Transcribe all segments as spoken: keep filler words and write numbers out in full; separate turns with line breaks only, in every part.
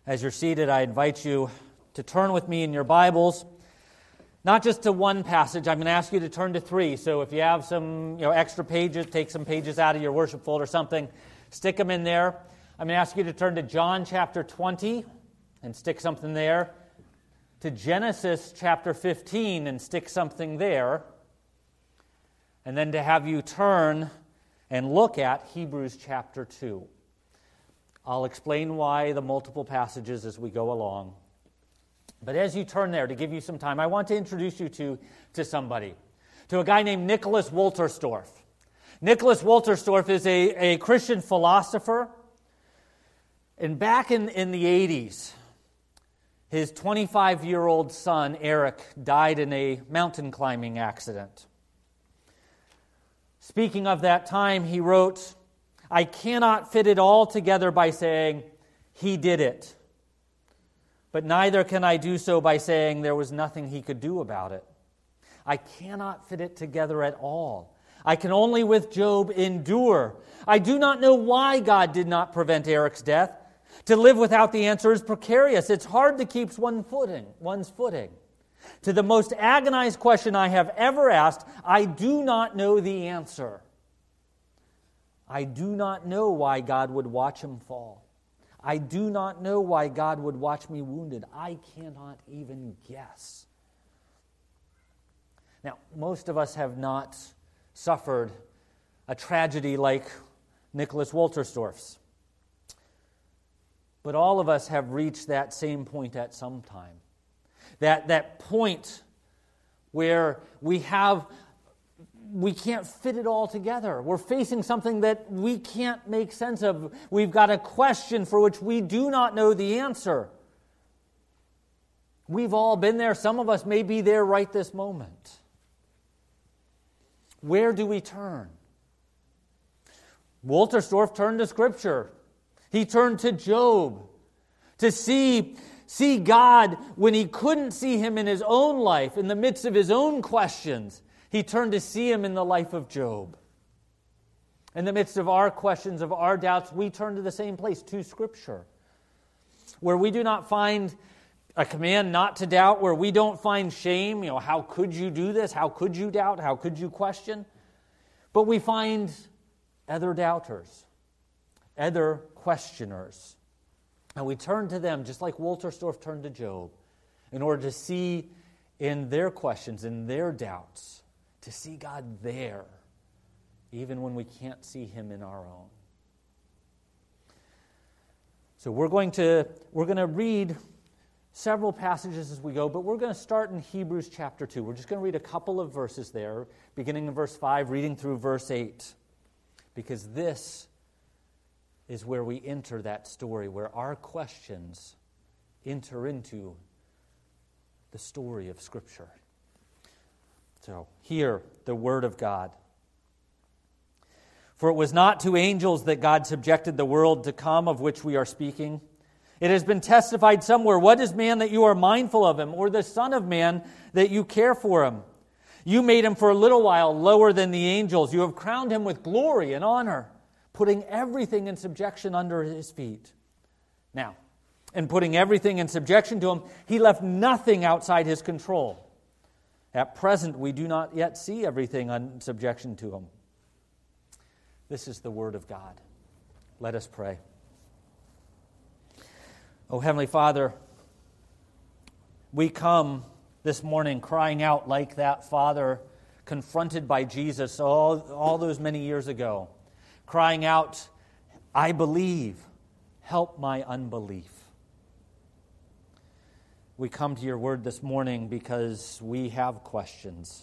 As you're seated, I invite you to turn with me in your Bibles, not just to one passage. I'm going to ask you to turn to three. So if you have some you know, extra pages, take some pages out of your worship folder or something, stick them in there. I'm going to ask you to turn to John chapter twenty and stick something there. To Genesis chapter fifteen and stick something there. And then to have you turn and look at Hebrews chapter two. I'll explain why the multiple passages as we go along. But as you turn there, to give you some time, I want to introduce you to, to somebody, to a guy named Nicholas Wolterstorff. Nicholas Wolterstorff is a, a Christian philosopher. And back in, in the eighties, his twenty-five-year-old son, Eric, died in a mountain climbing accident. Speaking of that time, he wrote, "I cannot fit it all together by saying, 'He did it.' But neither can I do so by saying there was nothing he could do about it. I cannot fit it together at all. I can only with Job endure. I do not know why God did not prevent Eric's death. To live without the answer is precarious. It's hard to keep one footing, one's footing. To the most agonized question I have ever asked, I do not know the answer. I do not know why God would watch him fall. I do not know why God would watch me wounded. I cannot even guess." Now, most of us have not suffered a tragedy like Nicholas Wolterstorff's. But all of us have reached that same point at some time. That, that point where we have... we can't fit it all together. We're facing something that we can't make sense of. We've got a question for which we do not know the answer. We've all been there. Some of us may be there right this moment. Where do we turn? Wolterstorff turned to Scripture. He turned to Job to see, see God when he couldn't see him in his own life, in the midst of his own questions. He turned to see him in the life of Job. In the midst of our questions, of our doubts, we turn to the same place, to Scripture, where we do not find a command not to doubt, where we don't find shame. You know, how could you do this? How could you doubt? How could you question? But we find other doubters, other questioners. And we turn to them, just like Wolterstorff turned to Job, in order to see in their questions, in their doubts, to see God there, even when we can't see him in our own. So we're going to we're going to read several passages as we go, but we're going to start in Hebrews chapter two. We're just going to read a couple of verses there, beginning in verse five, reading through verse eight, because this is where we enter that story, where our questions enter into the story of Scripture. So, hear the word of God. "For it was not to angels that God subjected the world to come, of which we are speaking. It has been testified somewhere, 'What is man that you are mindful of him, or the son of man that you care for him? You made him for a little while lower than the angels. You have crowned him with glory and honor, putting everything in subjection under his feet.' Now, and putting everything in subjection to him, he left nothing outside his control. At present, we do not yet see everything in subjection to him." This is the word of God. Let us pray. Oh, Heavenly Father, we come this morning crying out like that father confronted by Jesus all, all those many years ago, crying out, "I believe, help my unbelief." We come to your word this morning because we have questions.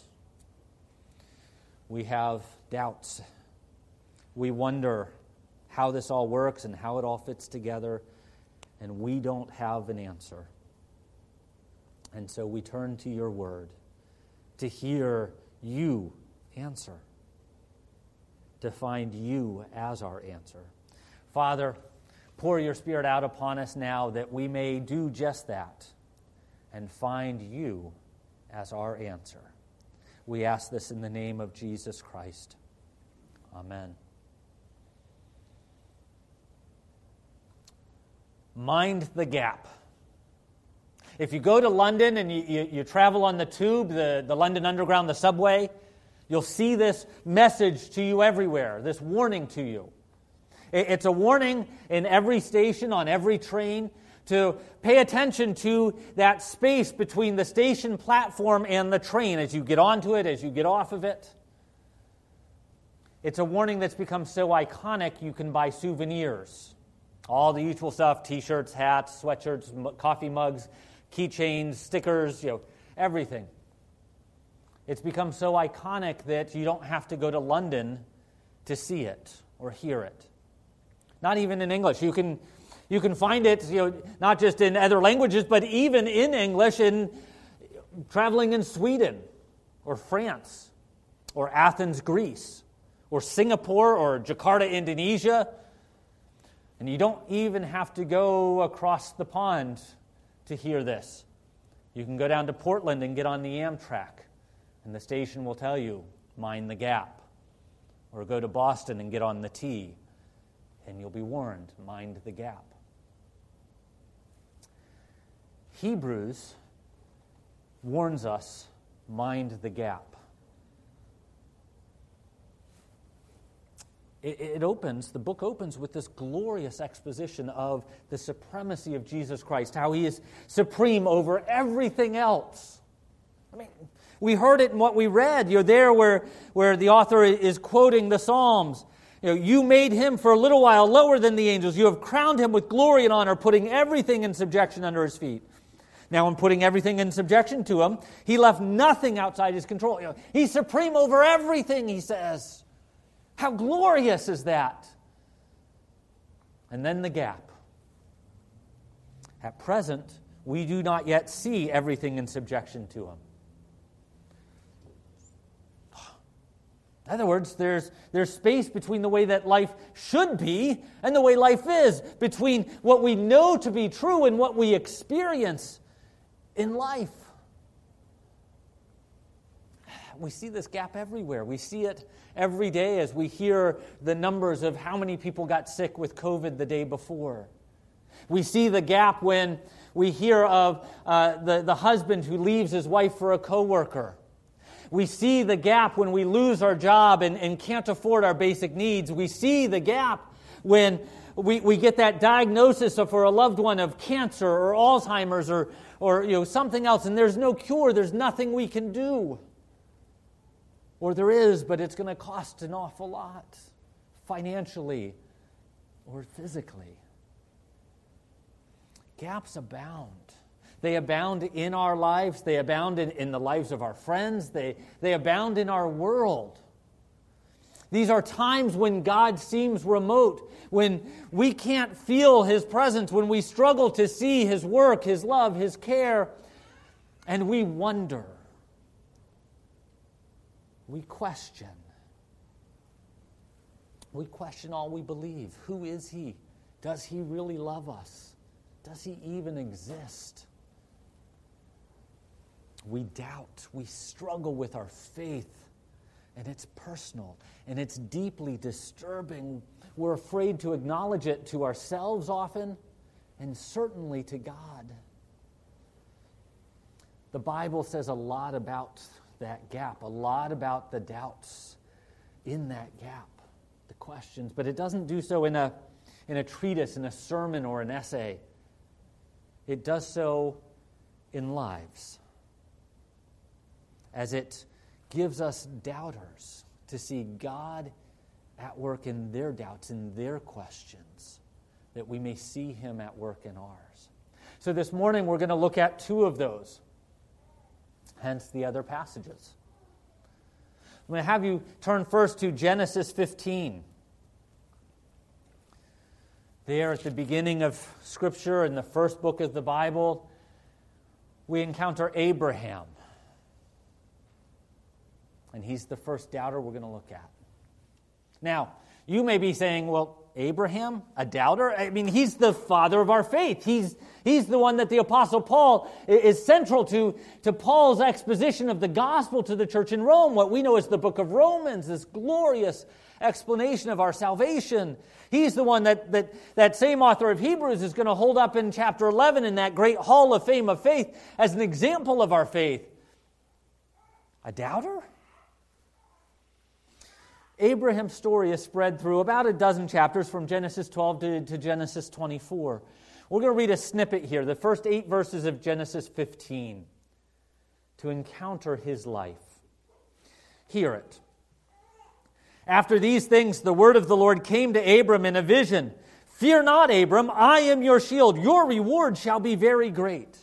We have doubts. We wonder how this all works and how it all fits together, and we don't have an answer. And so we turn to your word to hear you answer, to find you as our answer. Father, pour your Spirit out upon us now that we may do just that and find you as our answer. We ask this in the name of Jesus Christ. Amen. Mind the gap. If you go to London and you, you, you travel on the tube, the, the London Underground, the subway, you'll see this message to you everywhere, this warning to you. It, it's a warning in every station, on every train, to pay attention to that space between the station platform and the train as you get onto it, as you get off of it. It's a warning that's become so iconic you can buy souvenirs. All the usual stuff, t-shirts, hats, sweatshirts, m- coffee mugs, keychains, stickers, you know, everything. It's become so iconic that you don't have to go to London to see it or hear it. Not even in English. You can you can find it, you know, not just in other languages, but even in English in traveling in Sweden or France or Athens, Greece or Singapore or Jakarta, Indonesia. And you don't even have to go across the pond to hear this. You can go down to Portland and get on the Amtrak, and the station will tell you, mind the gap. Or go to Boston and get on the T, and you'll be warned, mind the gap. Hebrews warns us, mind the gap. It opens, the book opens with this glorious exposition of the supremacy of Jesus Christ, how he is supreme over everything else. I mean, we heard it in what we read. You're there where, where the author is quoting the Psalms. You know, you made him for a little while lower than the angels. You have crowned him with glory and honor, putting everything in subjection under his feet. Now, in putting everything in subjection to him, he left nothing outside his control. You know, he's supreme over everything, he says. How glorious is that? And then the gap. At present, we do not yet see everything in subjection to him. In other words, there's, there's space between the way that life should be and the way life is, between what we know to be true and what we experience in life. We see this gap everywhere. We see it every day as we hear the numbers of how many people got sick with COVID the day before. We see the gap when we hear of uh, the, the husband who leaves his wife for a coworker. We see the gap when we lose our job and, and can't afford our basic needs. We see the gap when we, we get that diagnosis of, for a loved one of cancer or Alzheimer's or, or you know something else, and there's no cure, there's nothing we can do. Or there is, but it's going to cost an awful lot, financially or physically. Gaps abound. They abound in our lives. They abound in, in the lives of our friends. They, they abound in our world. These are times when God seems remote, when we can't feel his presence, when we struggle to see his work, his love, his care, and we wonder. We question. We question all we believe. Who is he? Does he really love us? Does he even exist? We doubt. We struggle with our faith. And it's personal. And it's deeply disturbing. We're afraid to acknowledge it to ourselves often, and certainly to God. The Bible says a lot about that gap, a lot about the doubts in that gap, the questions, but it doesn't do so in a in a treatise, in a sermon, or an essay. It does so in lives, as it gives us doubters to see God at work in their doubts, in their questions, that we may see him at work in ours. So this morning we're going to look at two of those. Hence the other passages. I'm going to have you turn first to Genesis fifteen. There at the beginning of Scripture, in the first book of the Bible, we encounter Abraham. And he's the first doubter we're going to look at. Now, you may be saying, well, Abraham, a doubter? I mean, he's the father of our faith. He's, He's the one that the Apostle Paul is central to, to Paul's exposition of the gospel to the church in Rome, what we know as the book of Romans, this glorious explanation of our salvation. He's the one that, that that same author of Hebrews is going to hold up in chapter eleven in that great hall of fame of faith as an example of our faith. A doubter? Abraham's story is spread through about a dozen chapters from Genesis twelve to, to Genesis twenty-four. We're going to read a snippet here, the first eight verses of Genesis fifteen, to encounter his life. Hear it. After these things, the word of the Lord came to Abram in a vision. Fear not, Abram, I am your shield. Your reward shall be very great.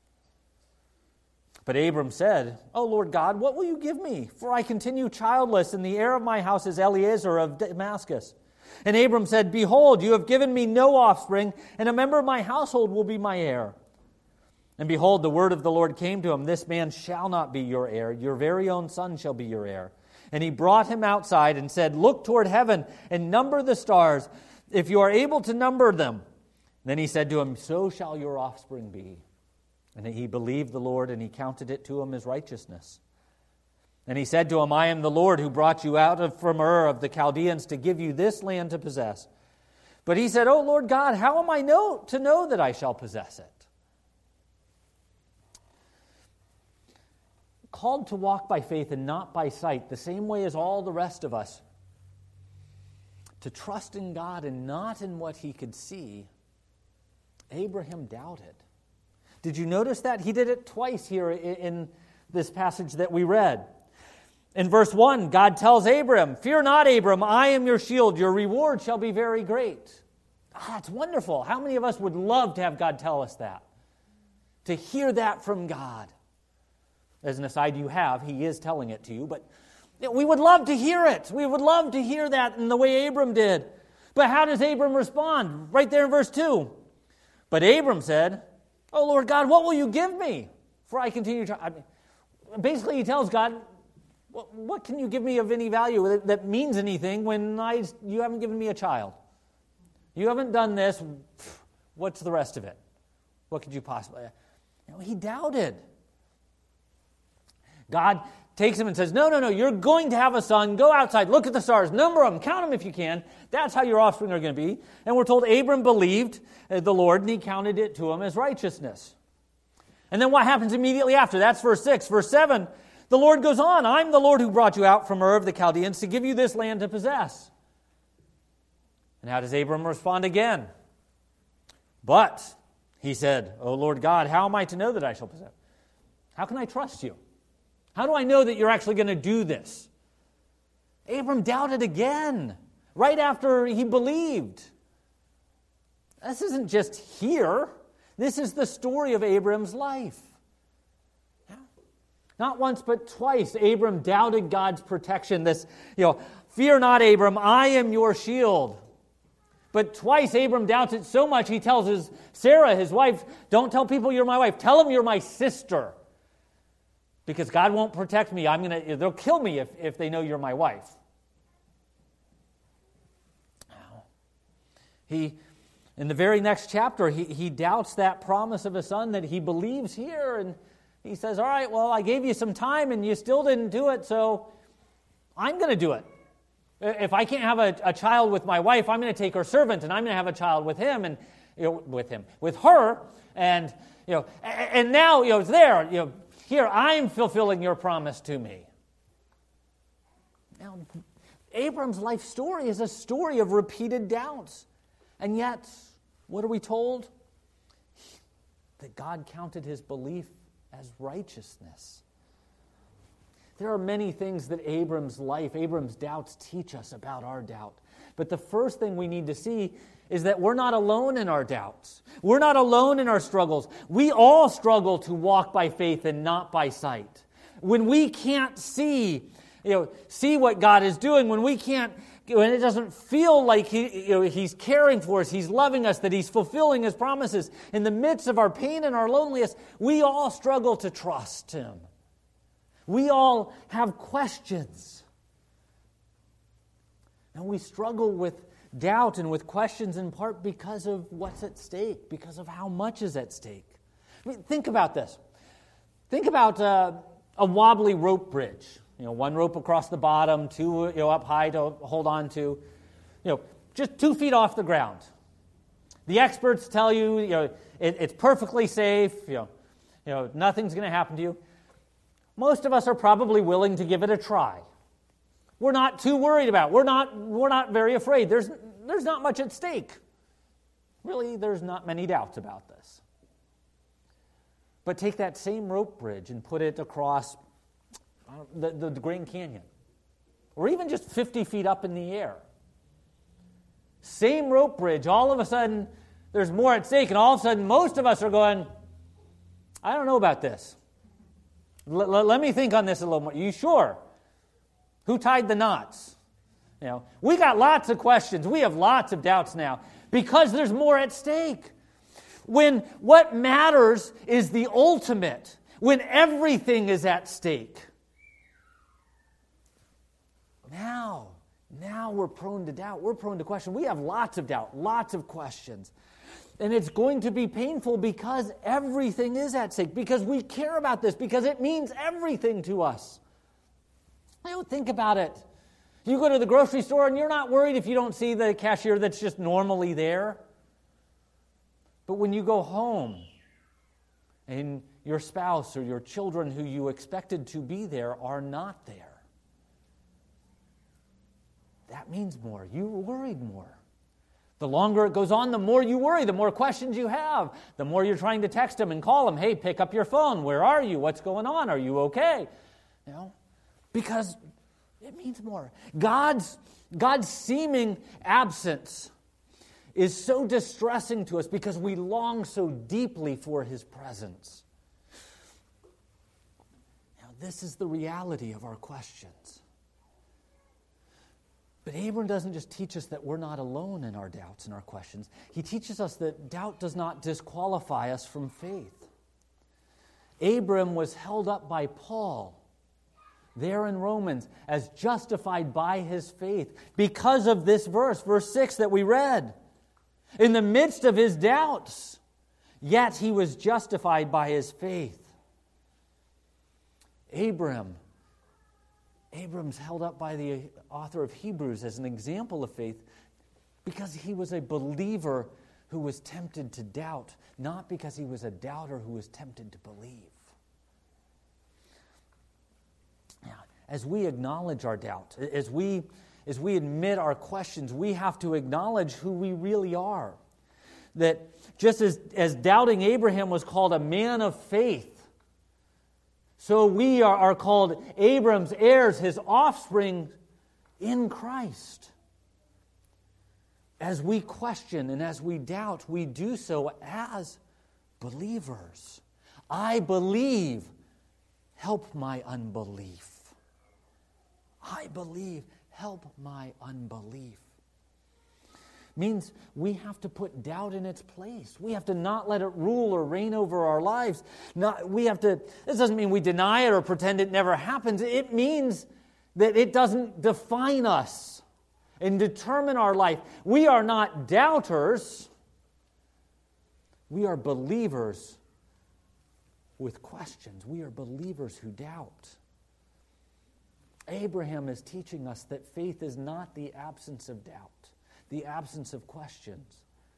But Abram said, O Lord God, what will you give me? For I continue childless, and the heir of my house is Eliezer of Damascus. And Abram said, Behold, you have given me no offspring, and a member of my household will be my heir. And behold, the word of the Lord came to him, This man shall not be your heir, your very own son shall be your heir. And he brought him outside and said, Look toward heaven and number the stars, if you are able to number them. Then he said to him, So shall your offspring be. And he believed the Lord, and he counted it to him as righteousness. And he said to him, I am the Lord who brought you out of from Ur of the Chaldeans to give you this land to possess. But he said, O Lord God, how am I know, to know that I shall possess it? Called to walk by faith and not by sight, the same way as all the rest of us. To trust in God and not in what he could see. Abraham doubted. Did you notice that? He did it twice here in this passage that we read. In verse one, God tells Abram, Fear not, Abram, I am your shield. Your reward shall be very great. Ah, that's wonderful. How many of us would love to have God tell us that? To hear that from God. As an aside, you have. He is telling it to you. But we would love to hear it. We would love to hear that in the way Abram did. But how does Abram respond? Right there in verse two. But Abram said, Oh, Lord God, what will you give me? For I continue to... I mean, basically, he tells God, what, what can you give me of any value that, that means anything when I, you haven't given me a child? You haven't done this. What's the rest of it? What could you possibly... You know, he doubted. God takes him and says, no, no, no, you're going to have a son. Go outside, look at the stars, number them, count them if you can. That's how your offspring are going to be. And we're told Abram believed the Lord, and he counted it to him as righteousness. And then what happens immediately after? That's verse six. Verse seven, the Lord goes on, I'm the Lord who brought you out from Ur of the Chaldeans to give you this land to possess. And how does Abram respond again? But, he said, O Lord God, how am I to know that I shall possess? How can I trust you? How do I know that you're actually going to do this? Abram doubted again, right after he believed. This isn't just here. This is the story of Abram's life. Not once, but twice, Abram doubted God's protection. This, you know, fear not, Abram, I am your shield. But twice Abram doubts it so much, he tells his Sarah, his wife, don't tell people you're my wife. Tell them you're my sister. Because God won't protect me. I'm gonna, they'll kill me if, if they know you're my wife. He, in the very next chapter, he, he doubts that promise of a son that he believes here. And he says, all right, well, I gave you some time and you still didn't do it, so I'm going to do it. If I can't have a, a child with my wife, I'm going to take her servant and I'm going to have a child with him and you know, with him, with her. And you know, and now you know it's there. You know, here I'm fulfilling your promise to me. Now, Abram's life story is a story of repeated doubts, and yet, what are we told? That God counted his belief as righteousness. There are many things that Abram's life, Abram's doubts teach us about our doubt. But the first thing we need to see is that we're not alone in our doubts. We're not alone in our struggles. We all struggle to walk by faith and not by sight. When we can't see, you know, see what God is doing, when we can't, when it doesn't feel like he, you know, He's caring for us, He's loving us, that He's fulfilling His promises, in the midst of our pain and our loneliness, we all struggle to trust Him. We all have questions. And we struggle with doubt and with questions in part because of what's at stake, because of how much is at stake. I mean, think about this. Think about uh, a wobbly rope bridge. You know, one rope across the bottom, two you know, up high to hold on to. You know, just two feet off the ground. The experts tell you, you know, it, it's perfectly safe. You know, you know, nothing's going to happen to you. Most of us are probably willing to give it a try. We're not too worried about it. We're not, we're not very afraid. There's, there's not much at stake. Really, there's not many doubts about this. But take that same rope bridge and put it across uh, the, the, the Grand Canyon, or even just fifty feet up in the air. Same rope bridge, all of a sudden, there's more at stake, and all of a sudden, most of us are going, I don't know about this. L- l- let me think on this a little more. You sure? Who tied the knots? You know, we got lots of questions. We have lots of doubts now because there's more at stake. When what matters is the ultimate, when everything is at stake. Now, now we're prone to doubt. We're prone to question. We have lots of doubt, lots of questions. And it's going to be painful because everything is at stake, because we care about this, because it means everything to us. I don't think about it. You go to the grocery store and you're not worried if you don't see the cashier that's just normally there. But when you go home and your spouse or your children who you expected to be there are not there, that means more. You're worried more. The longer it goes on, the more you worry, the more questions you have, the more you're trying to text them and call them, hey, pick up your phone. Where are you? What's going on? Are you okay? You know, because it means more. God's, God's seeming absence is so distressing to us because we long so deeply for His presence. Now, this is the reality of our questions. But Abram doesn't just teach us that we're not alone in our doubts and our questions. He teaches us that doubt does not disqualify us from faith. Abram was held up by Paul there in Romans as justified by his faith because of this verse, verse six that we read. In the midst of his doubts, yet he was justified by his faith. Abram, Abram's held up by the author of Hebrews as an example of faith because he was a believer who was tempted to doubt, not because he was a doubter who was tempted to believe. Now, as we acknowledge our doubt, as we As we admit our questions, we have to acknowledge who we really are. That just as, as doubting Abraham was called a man of faith, so we are, are called Abram's heirs, his offspring in Christ. As we question and as we doubt, we do so as believers. I believe, help my unbelief. I believe, help my unbelief. Means we have to put doubt in its place. We have to not let it rule or reign over our lives. Not, we have to. This doesn't mean we deny it or pretend it never happens. It means that it doesn't define us and determine our life. We are not doubters. We are believers with questions. We are believers who doubt. Abraham is teaching us that faith is not the absence of doubt, the absence of questions.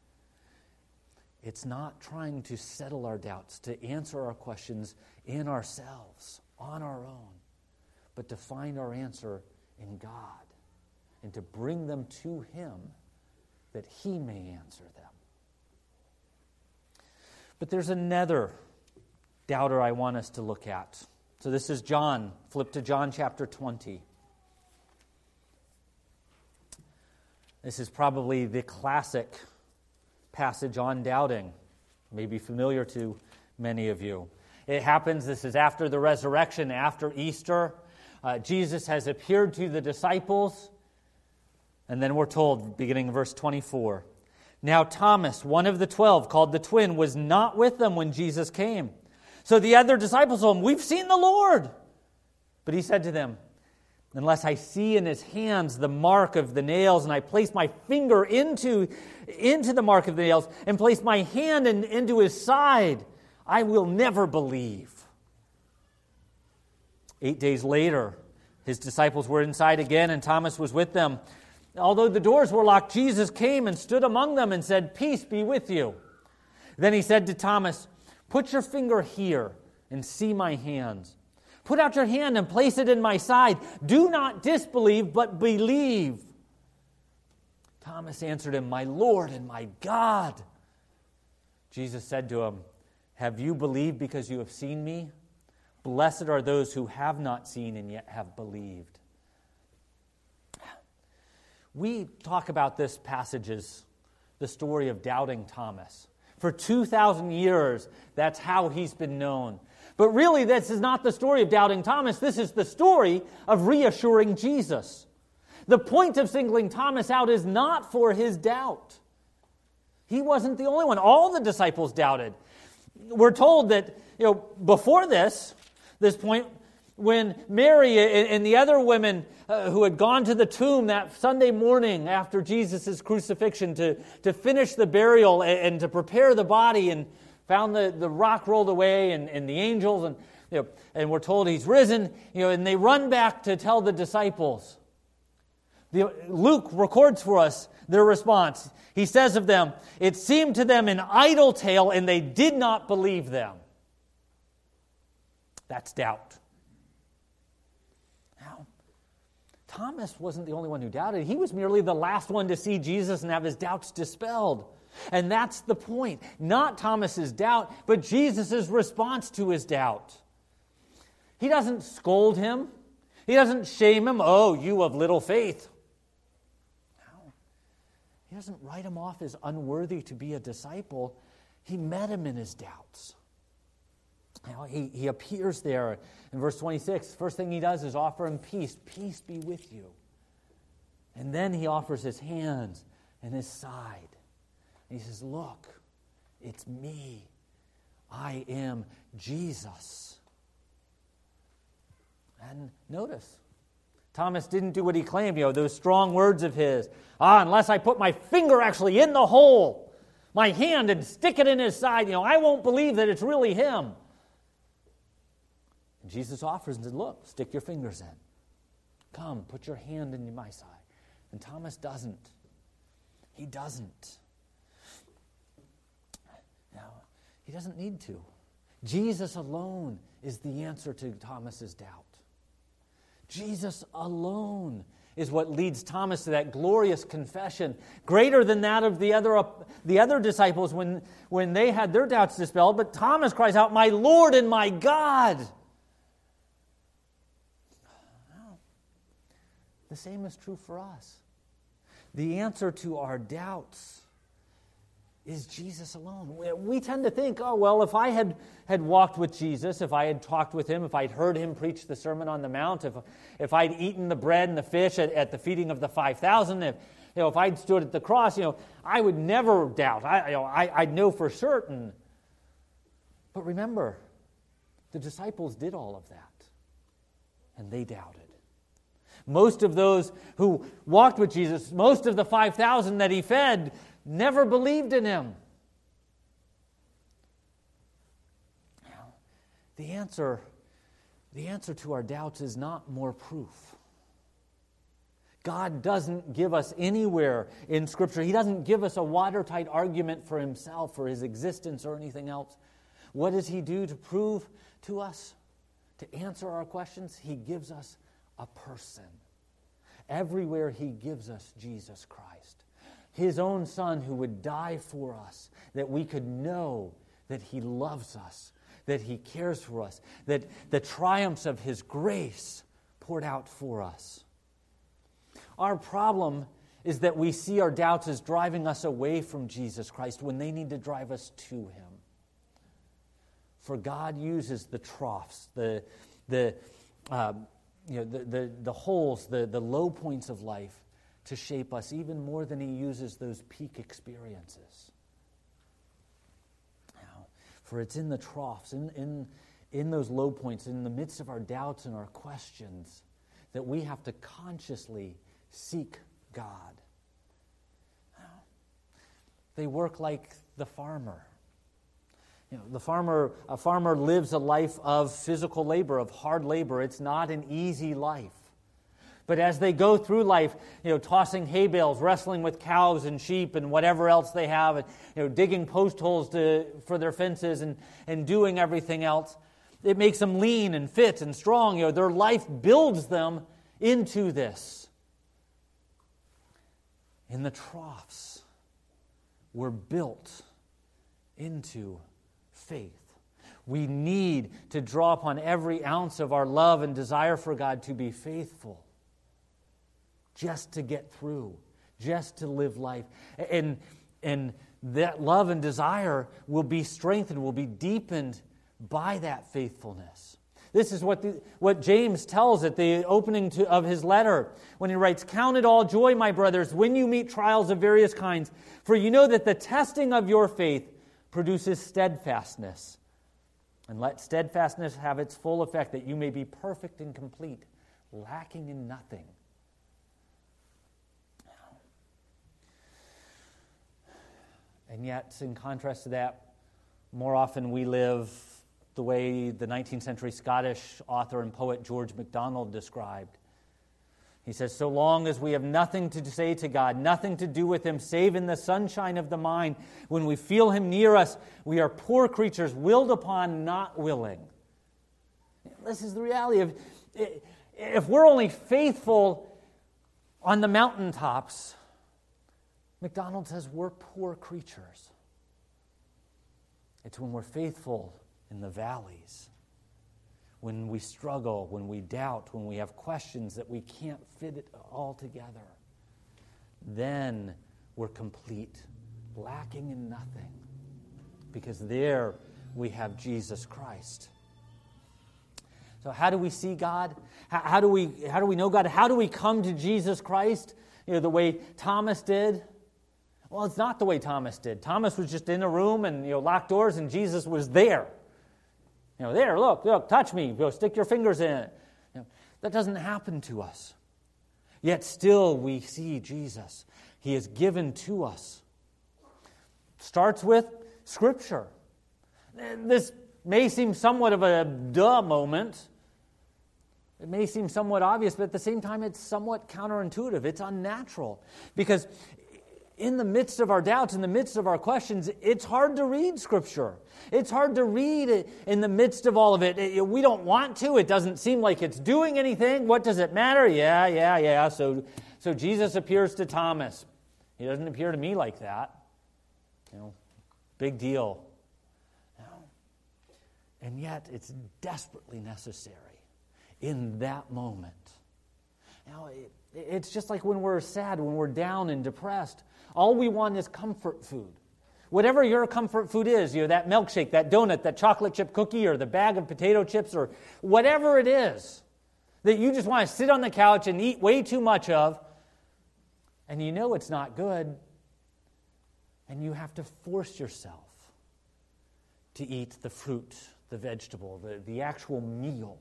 It's not trying to settle our doubts, to answer our questions in ourselves, on our own, but to find our answer in God and to bring them to Him that He may answer them. But there's another doubter I want us to look at. So this is John. Flip to John chapter twenty. This is probably the classic passage on doubting. It may be familiar to many of you. It happens, this is after the resurrection, after Easter. Uh, Jesus has appeared to the disciples. And then we're told, beginning in verse twenty-four, now Thomas, one of the twelve, called the twin, was not with them when Jesus came. So the other disciples told him, we've seen the Lord. But he said to them, unless I see in his hands the mark of the nails, and I place my finger into, into the mark of the nails, and place my hand in, into his side, I will never believe. Eight days later, his disciples were inside again, and Thomas was with them. Although the doors were locked, Jesus came and stood among them and said, "Peace be with you." Then he said to Thomas, "Put your finger here and see my hands. Put out your hand and place it in my side. Do not disbelieve, but believe." Thomas answered him, "My Lord and my God." Jesus said to him, "Have you believed because you have seen me? Blessed are those who have not seen and yet have believed." We talk about this passage as the story of doubting Thomas. For two thousand years, that's how he's been known. But really, this is not the story of doubting Thomas. This is the story of reassuring Jesus. The point of singling Thomas out is not for his doubt. He wasn't the only one. All the disciples doubted. We're told that, you know, before this, this point, when Mary and the other women uh, who had gone to the tomb that Sunday morning after Jesus' crucifixion to, to finish the burial and, and to prepare the body, and found the, the rock rolled away and, and the angels, and, you know, and we're told he's risen, you know, and they run back to tell the disciples. The, Luke records for us their response. He says of them, "It seemed to them an idle tale, and they did not believe them." That's doubt. Now, Thomas wasn't the only one who doubted. He was merely the last one to see Jesus and have his doubts dispelled. And that's the point. Not Thomas's doubt, but Jesus' response to his doubt. He doesn't scold him. He doesn't shame him. "Oh, you of little faith." No. He doesn't write him off as unworthy to be a disciple. He met him in his doubts. Now, he, he appears there in verse twenty-six. First thing he does is offer him peace. "Peace be with you." And then he offers his hands and his side. And he says, "Look, it's me. I am Jesus." And notice, Thomas didn't do what he claimed, you know, those strong words of his. Ah, unless I put my finger actually in the hole, my hand, and stick it in his side, you know, I won't believe that it's really him. And Jesus offers and says, "Look, stick your fingers in. Come, put your hand in my side." And Thomas doesn't. He doesn't. Now, he doesn't need to. Jesus alone is the answer to Thomas's doubt. Jesus alone is what leads Thomas to that glorious confession, greater than that of the other, the other disciples when, when they had their doubts dispelled. But Thomas cries out, "My Lord and my God." Well, the same is true for us. The answer to our doubts is Jesus alone. We, we tend to think, oh, well, if I had, had walked with Jesus, if I had talked with him, if I'd heard him preach the Sermon on the Mount, if, if I'd eaten the bread and the fish at, at the feeding of the five thousand, if, you know, if I'd stood at the cross, you know, I would never doubt. I, you know, I, I'd know for certain. But remember, the disciples did all of that, and they doubted. Most of those who walked with Jesus, most of the five thousand that he fed, never believed in him. Now, the answer, the answer to our doubts is not more proof. God doesn't give us anywhere in Scripture. He doesn't give us a watertight argument for himself, for his existence, or anything else. What does he do to prove to us, to answer our questions? He gives us a person. Everywhere he gives us Jesus Christ, his own Son who would die for us, that we could know that he loves us, that he cares for us, that the triumphs of his grace poured out for us. Our problem is that we see our doubts as driving us away from Jesus Christ when they need to drive us to him. For God uses the troughs, the the uh, you know the, the the holes, the the low points of life to shape us even more than he uses those peak experiences. Now, for it's in the troughs, in in in those low points, in the midst of our doubts and our questions, that we have to consciously seek God. They work like the farmer. You know, the farmer, a farmer lives a life of physical labor, of hard labor. It's not an easy life. But as they go through life, you know, tossing hay bales, wrestling with cows and sheep and whatever else they have, and, you know, digging post holes to, for their fences and, and doing everything else, it makes them lean and fit and strong. You know, their life builds them into this. In the troughs, we're built into faith. We need to draw upon every ounce of our love and desire for God to be faithful, just to get through, just to live life. And, and that love and desire will be strengthened, will be deepened by that faithfulness. This is what the, what James tells at the opening to, of his letter when he writes, "Count it all joy, my brothers, when you meet trials of various kinds, for you know that the testing of your faith produces steadfastness. And let steadfastness have its full effect, that you may be perfect and complete, lacking in nothing." And yet, in contrast to that, more often we live the way the nineteenth century Scottish author and poet George MacDonald described. He says, "So long as we have nothing to say to God, nothing to do with Him, save in the sunshine of the mind, when we feel Him near us, we are poor creatures, willed upon, not willing." This is the reality of, if we're only faithful on the mountaintops, MacDonald says we're poor creatures. It's when we're faithful in the valleys, when we struggle, when we doubt, when we have questions that we can't fit it all together, then we're complete, lacking in nothing, because there we have Jesus Christ. So how do we see God? How, how do we how do we know God? How do we come to Jesus Christ? You know, the way Thomas did? Well, it's not the way Thomas did. Thomas was just in a room and, you know, locked doors, and Jesus was there. You know, there, look, look, touch me. Go, stick your fingers in it. You know, that doesn't happen to us. Yet still we see Jesus. He is given to us. Starts with Scripture. This may seem somewhat of a duh moment. It may seem somewhat obvious, but at the same time it's somewhat counterintuitive. It's unnatural. Because in the midst of our doubts, in the midst of our questions, it's hard to read Scripture. It's hard to read it in the midst of all of it. We don't want to. It doesn't seem like it's doing anything. What does it matter? Yeah, yeah, yeah. So, so Jesus appears to Thomas. He doesn't appear to me like that. You know, big deal. You know, and yet, it's desperately necessary in that moment. You know, it, it's just like when we're sad, when we're down and depressed. All we want is comfort food. Whatever your comfort food is, you know, that milkshake, that donut, that chocolate chip cookie, or the bag of potato chips, or whatever it is that you just want to sit on the couch and eat way too much of, and you know it's not good, and you have to force yourself to eat the fruit, the vegetable, the, the actual meal.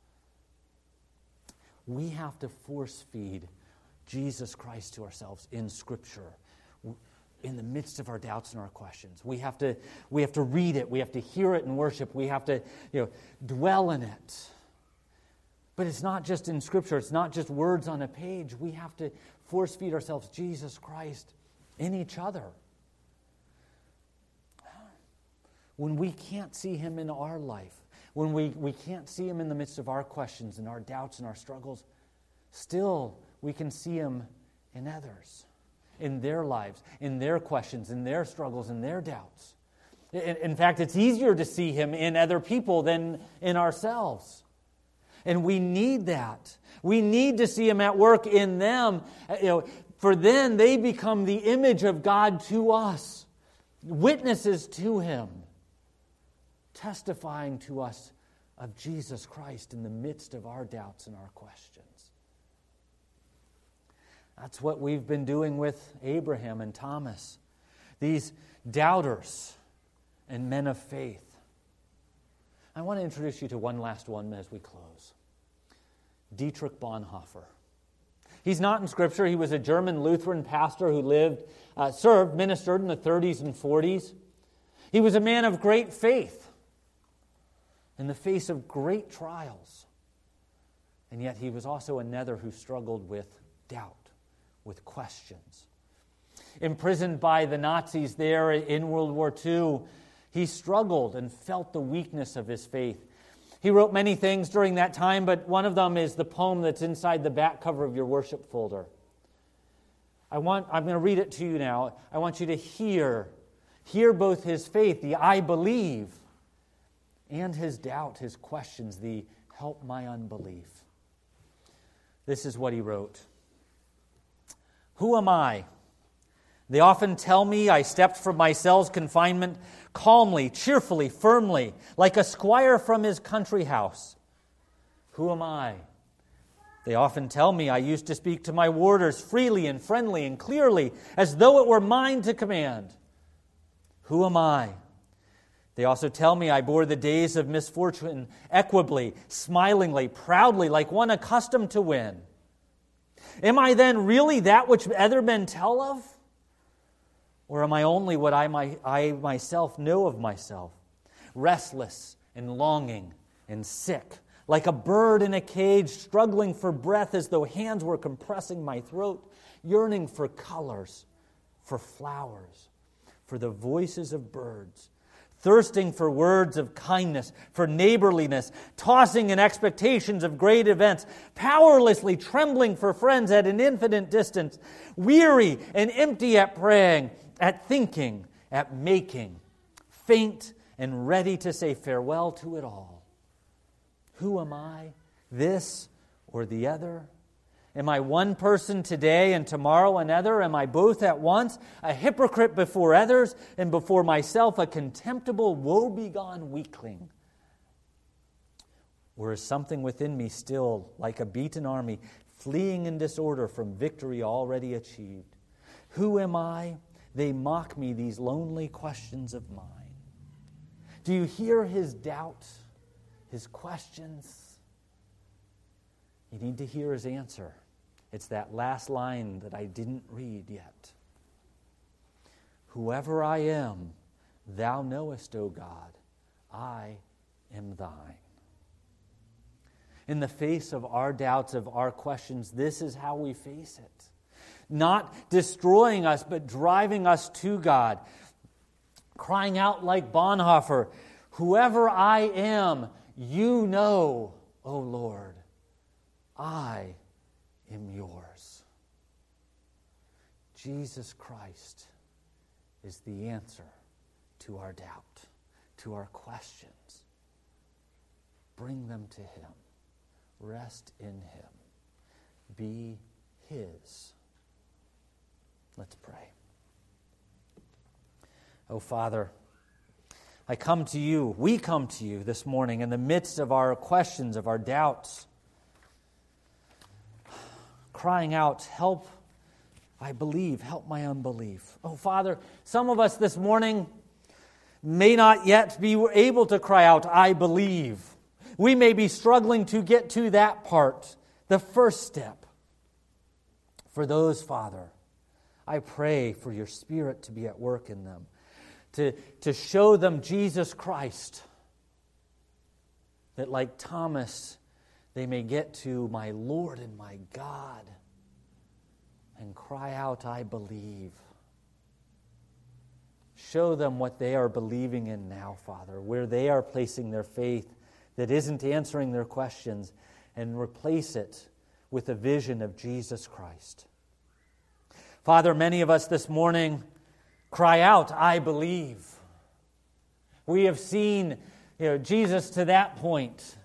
We have to force feed Jesus Christ to ourselves in Scripture, in the midst of our doubts and our questions. We have to, we have to read it. We have to hear it in worship. We have to, you know, dwell in it. But it's not just in Scripture. It's not just words on a page. We have to force feed ourselves Jesus Christ in each other. When we can't see Him in our life, when we, we can't see Him in the midst of our questions and our doubts and our struggles, still we can see Him in others, in their lives, in their questions, in their struggles, in their doubts. In, in fact, it's easier to see Him in other people than in ourselves. And we need that. We need to see Him at work in them, you know, for then they become the image of God to us, witnesses to Him, testifying to us of Jesus Christ in the midst of our doubts and our questions. That's what we've been doing with Abraham and Thomas, these doubters and men of faith. I want to introduce you to one last one as we close. Dietrich Bonhoeffer. He's not in Scripture. He was a German Lutheran pastor who lived, uh, served, ministered in the thirties and forties. He was a man of great faith in the face of great trials. And yet he was also another who struggled with doubt, with questions. Imprisoned by the Nazis there in World War Two, he struggled and felt the weakness of his faith. He wrote many things during that time, but one of them is the poem that's inside the back cover of your worship folder. I want, I'm going to read it to you now. I want you to hear, hear both his faith, the I believe, and his doubt, his questions, the help my unbelief. This is what he wrote. Who am I? They often tell me I stepped from my cell's confinement calmly, cheerfully, firmly, like a squire from his country house. Who am I? They often tell me I used to speak to my warders freely and friendly and clearly, as though it were mine to command. Who am I? They also tell me I bore the days of misfortune equably, smilingly, proudly, like one accustomed to win. Am I then really that which other men tell of? Or am I only what I, my, I myself know of myself? Restless and longing and sick, like a bird in a cage, struggling for breath as though hands were compressing my throat, yearning for colors, for flowers, for the voices of birds, thirsting for words of kindness, for neighborliness, tossing in expectations of great events, powerlessly trembling for friends at an infinite distance, weary and empty at praying, at thinking, at making, faint and ready to say farewell to it all. Who am I? This or the other? Am I one person today and tomorrow another? Am I both at once, a hypocrite before others and before myself, a contemptible, woe-begone weakling? Or is something within me still, like a beaten army, fleeing in disorder from victory already achieved? Who am I? They mock me, these lonely questions of mine. Do you hear his doubt, his questions? You need to hear his answer. It's that last line that I didn't read yet. Whoever I am, thou knowest, O God, I am thine. In the face of our doubts, of our questions, this is how we face it. Not destroying us, but driving us to God. Crying out like Bonhoeffer, whoever I am, you know, O Lord, I am yours. Jesus Christ is the answer to our doubt, to our questions. Bring them to him. Rest in him. Be his. Let's pray. Oh, Father, I come to you, we come to you this morning in the midst of our questions, of our doubts, crying out, help, I believe, help my unbelief. Oh, Father, some of us this morning may not yet be able to cry out, I believe. We may be struggling to get to that part, the first step. For those, Father, I pray for your Spirit to be at work in them, to, to show them Jesus Christ, that like Thomas, they may get to my Lord and my God and cry out, I believe. Show them what they are believing in now, Father, where they are placing their faith that isn't answering their questions, and replace it with a vision of Jesus Christ. Father, many of us this morning cry out, I believe. We have seen, you know, Jesus to that point.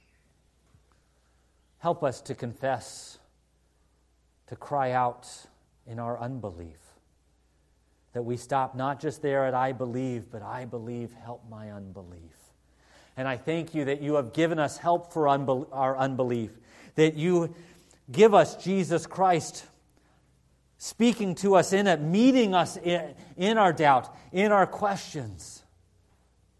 Help us to confess, to cry out in our unbelief. That we stop not just there at I believe, but I believe, help my unbelief. And I thank you that you have given us help for unbel- our unbelief. That you give us Jesus Christ speaking to us in it, meeting us in, in our doubt, in our questions.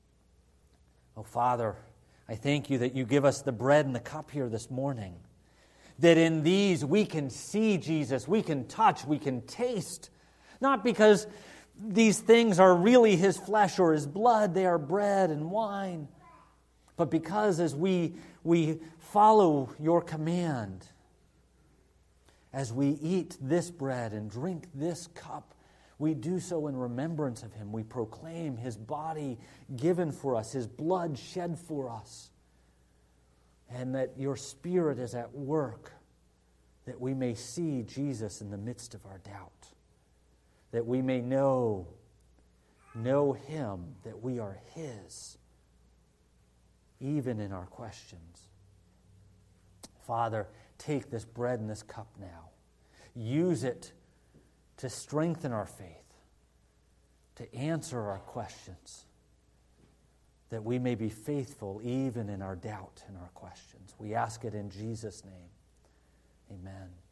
Oh, Father, I thank you that you give us the bread and the cup here this morning that in these we can see Jesus, we can touch, we can taste. Not because these things are really His flesh or His blood, they are bread and wine. But because as we, we follow Your command, as we eat this bread and drink this cup, we do so in remembrance of Him. We proclaim His body given for us, His blood shed for us. And that Your Spirit is at work, that we may see Jesus in the midst of our doubt. That we may know, know Him, that we are His, even in our questions. Father, take this bread and this cup now. Use it to strengthen our faith, to answer our questions, that we may be faithful even in our doubt and our questions. We ask it in Jesus' name. Amen.